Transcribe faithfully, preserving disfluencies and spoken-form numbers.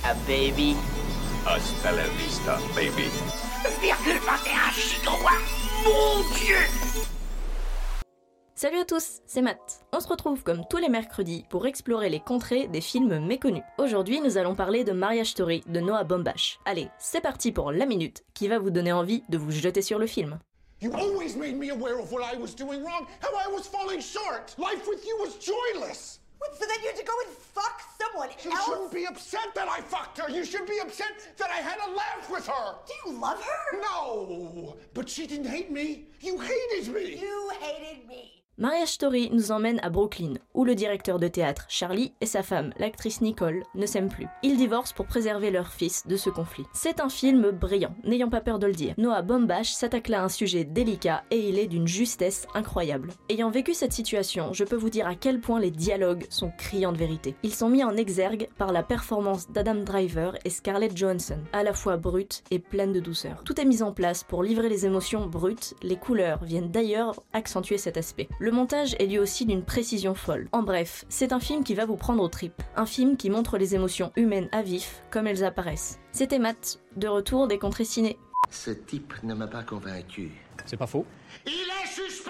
a baby. Hasta la vista, baby. virgule vingt et un gigawatts. Mon Dieu! Salut à tous, c'est Matt. On se retrouve comme tous les mercredis pour explorer les contrées des films méconnus. Aujourd'hui, nous allons parler de Marriage Story de Noah Baumbach. Allez, c'est parti pour la minute qui va vous donner envie de vous jeter sur le film. You always made me aware of what I was doing wrong, how I was falling short. Life with you was joyless. What, so then you had to go and fuck someone You else? shouldn't be upset that I fucked her. You should be upset that I had a laugh with her. Do you love her? No, but she didn't hate me. You hated me. You hated me. Marriage Story nous emmène à Brooklyn, où le directeur de théâtre, Charlie, et sa femme, l'actrice Nicole, ne s'aiment plus. Ils divorcent pour préserver leur fils de ce conflit. C'est un film brillant, n'ayant pas peur de le dire. Noah Baumbach s'attaque là à un sujet délicat et il est d'une justesse incroyable. Ayant vécu cette situation, je peux vous dire à quel point les dialogues sont criants de vérité. Ils sont mis en exergue par la performance d'Adam Driver et Scarlett Johansson, à la fois brute et pleine de douceur. Tout est mis en place pour livrer les émotions brutes, les couleurs viennent d'ailleurs accentuer cet aspect. Le montage est lui aussi d'une précision folle. En bref, c'est un film qui va vous prendre aux tripes. Un film qui montre les émotions humaines à vif, comme elles apparaissent. C'était Matt, de retour des contrées ciné. Ce type ne m'a pas convaincu. C'est pas faux. Il est suspect.